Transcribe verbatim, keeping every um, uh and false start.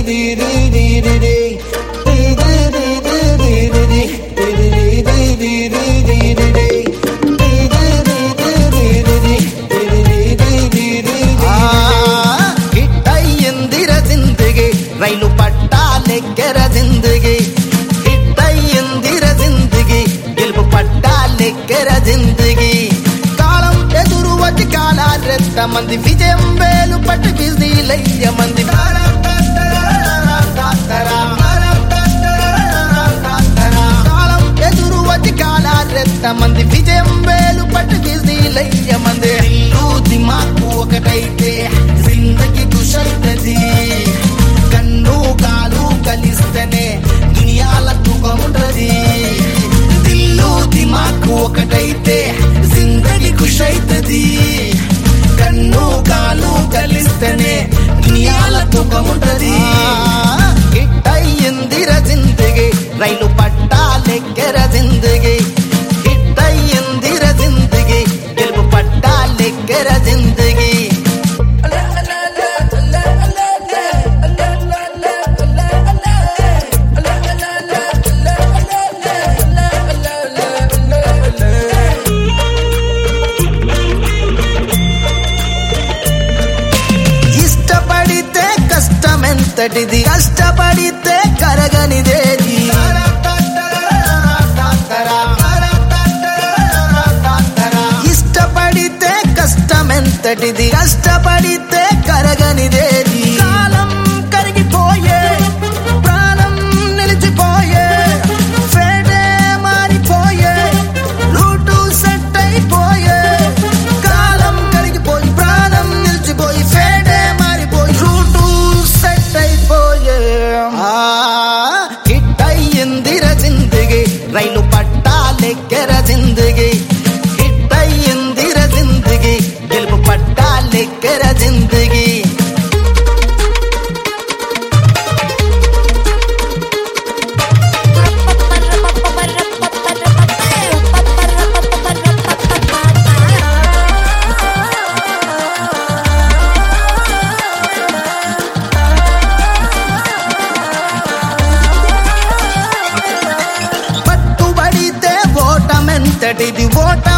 రైలు పట్టాలెక్కర జిందగీ hit అయ్యిందిర జిందగీ గెలుపు పట్టాలెక్కర జిందగీ కాలం ఎదురు వచ్చి కాలారెత్త మంది విజయం వేలు పట్టి బిజీలయ్య మంది కాలం ఎదురు వచ్చి కాలారెత్త మంది విజయం వేలు పట్టి బిజీలయ్య మంది ఇల్లు దిమాకు ఒకటైతే జిందగీ కుషల్తది కన్ను కాలు కలిస్తేనే దునియాల తూకముంటది దిల్లు దిమాకు ఒకటైతే జిందగీ ఖుషైతది కన్ను కాలు కలిస్తేనే దునియాల తూకముంటది హిట్ అయ్యిందిర జిందగీ రైలు పట్టాలెక్కర జిందగీ హిట్ అయ్యిందిర జిందగీ గెలుపు పట్టాలెక్కర జిందగీ కష్టమెంతటిది కష్టపడితే కరగనిదేది ఇష్టపడితే కష్టమెంతటిది కష్టపడితే కరగనిదేది కాలం కరిగిపోయే ప్రాణం నిలిచిపోయే ఫేడే మారిపోయే రూటు సెట్ అయిపోయే కాలం కరిగిపోయి ప్రాణం నిలిచిపోయి ఫేడే మారిపోయి రూటు సెట్ అయిపోయే హిట్ అయ్యిందిర జిందగీ రైలు పట్టాలెక్కర జిందగీ హిట్ అయ్యిందిర జిందగీ గెలుపు పట్టాలెక్కర జిందగీ ఓటమెంతటిది ఓట